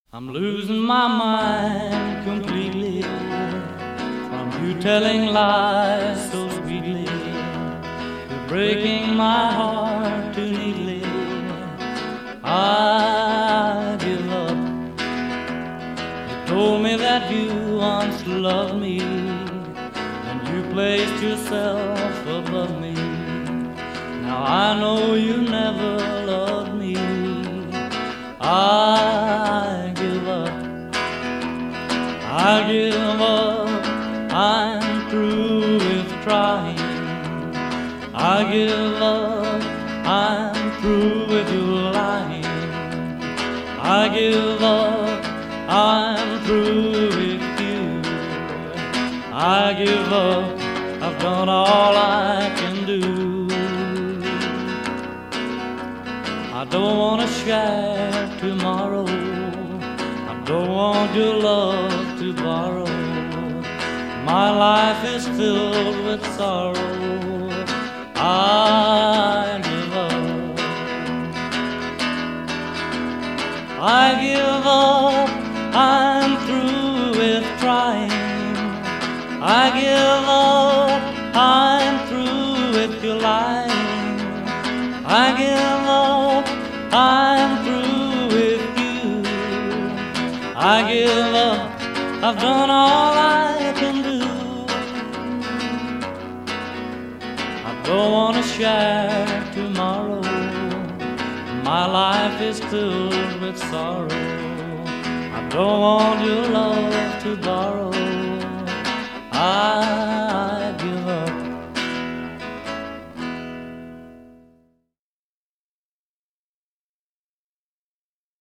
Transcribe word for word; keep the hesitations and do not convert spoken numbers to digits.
I'm losing my mind completely from you telling lies so sweetly. You're breaking my heart too neatly. I give up. You told me that you once loved me, and you placed yourself above me. Now I know you never loved me. I give up. I give up. I'm through with trying. I give up. I'm through with you lying. I give up. I'm through with you. I give up. I've done all I can do. I don't want to share tomorrow. I don't want your love to borrow. My life is filled with sorrow. I give up. I give up. I'm through with trying. I give up. I'm through with your lying. I give up. I'm through with you. I give up. I've done all I can do. I don't want to share tomorrow. My life is filled with sorrow. I don't want your love to borrow. I